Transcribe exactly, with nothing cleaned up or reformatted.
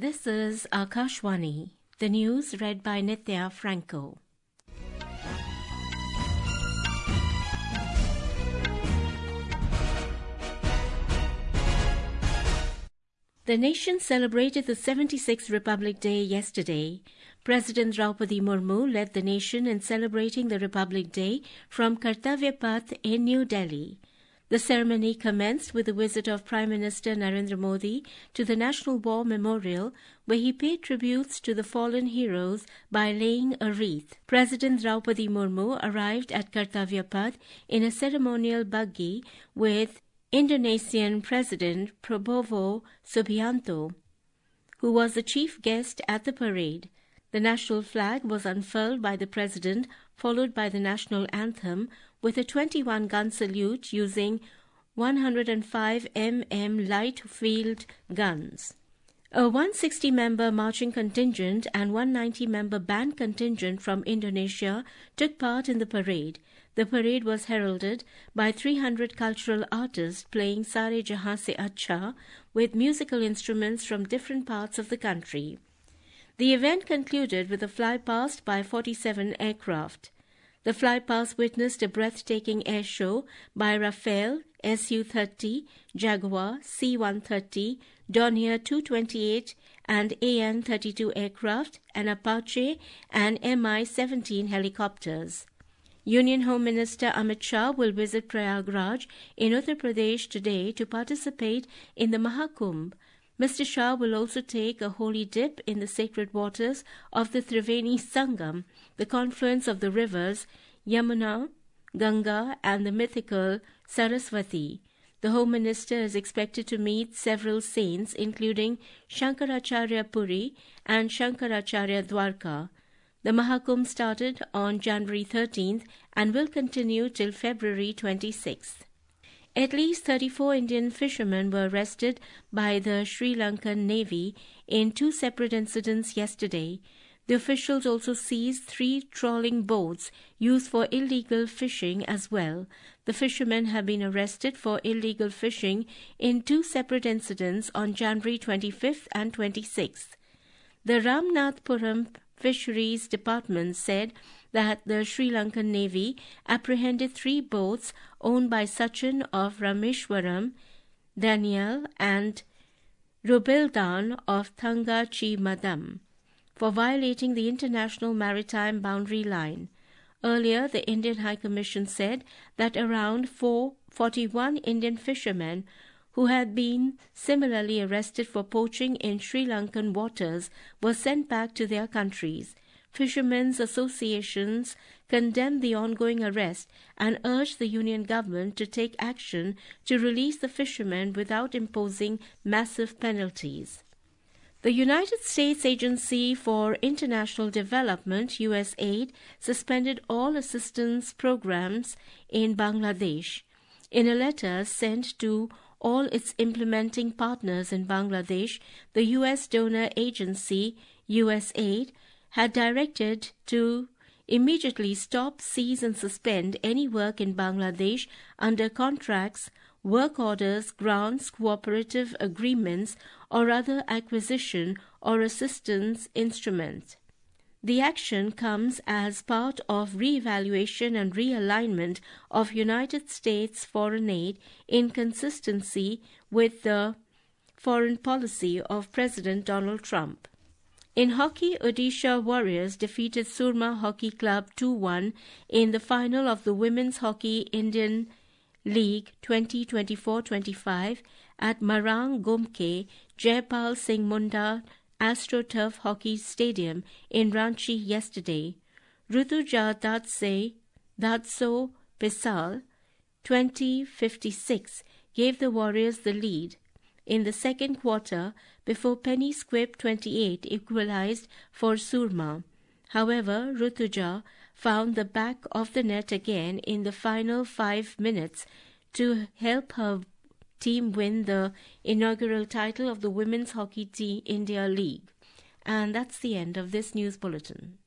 This is Akashwani, the news read by Nithya Franco. The nation celebrated the seventy-sixth Republic Day yesterday. President Draupadi Murmu led the nation in celebrating the Republic Day from Kartavya Path in New Delhi. The ceremony commenced with the visit of Prime Minister Narendra Modi to the National War Memorial, where he paid tributes to the fallen heroes by laying a wreath. President Draupadi Murmu arrived at Kartavya Path in a ceremonial buggy with Indonesian President Prabowo Subianto, who was the chief guest at the parade. The national flag was unfurled by the President, followed by the national anthem, with a twenty-one gun salute using one hundred five millimeter light field guns. A one hundred sixty member marching contingent and one hundred ninety member band contingent from Indonesia took part in the parade. The parade was heralded by three hundred cultural artists playing Sare Jahan Se Acha with musical instruments from different parts of the country. The event concluded with a flypast by forty-seven aircraft. The flypast witnessed a breathtaking air show by Rafale, S U thirty, Jaguar, C one thirty, Dornier two twenty-eight and A N thirty-two aircraft, and Apache and M I seventeen helicopters. Union Home Minister Amit Shah will visit Prayagraj in Uttar Pradesh today to participate in the Mahakumbh. Mister Shah will also take a holy dip in the sacred waters of the Triveni Sangam, the confluence of the rivers Yamuna, Ganga and the mythical Saraswati. The Home Minister is expected to meet several saints, including Shankaracharya Puri and Shankaracharya Dwarka. The Mahakumbh started on January thirteenth and will continue till February twenty-sixth. At least thirty-four Indian fishermen were arrested by the Sri Lankan Navy in two separate incidents yesterday. The officials also seized three trawling boats used for illegal fishing as well. The fishermen have been arrested for illegal fishing in two separate incidents on January twenty-fifth and twenty-sixth. The Ramnathpuram Fisheries Department said that the Sri Lankan Navy apprehended three boats owned by Sachin of Rameshwaram, Daniel and Rubildan of Thangachi Madam for violating the international maritime boundary line. Earlier, the Indian High Commission said that around four hundred forty-one Indian fishermen who had been similarly arrested for poaching in Sri Lankan waters were sent back to their countries. Fishermen's associations condemned the ongoing arrest and urged the Union government to take action to release the fishermen without imposing massive penalties. The United States Agency for International Development, U S A I D, suspended all assistance programs in Bangladesh. In a letter sent to all its implementing partners in Bangladesh, the U S donor agency, U S A I D, had directed to immediately stop, cease and suspend any work in Bangladesh under contracts, work orders, grants, cooperative agreements, or other acquisition or assistance instruments. The action comes as part of re-evaluation and realignment of United States foreign aid in consistency with the foreign policy of President Donald Trump. In hockey, Odisha Warriors defeated Surma Hockey Club two one in the final of the Women's Hockey Indian League twenty twenty-four twenty-five at Marang Gomke Jaipal Singh Munda AstroTurf Hockey Stadium in Ranchi yesterday. Rutuja Datse Datso Pesal twenty fifty-six gave the Warriors the lead in the second quarter before Penny Squib twenty-eight equalized for Surma. However, Rutuja found the back of the net again in the final five minutes to help her team win the inaugural title of the Women's Hockey Team India League. And that's the end of this news bulletin.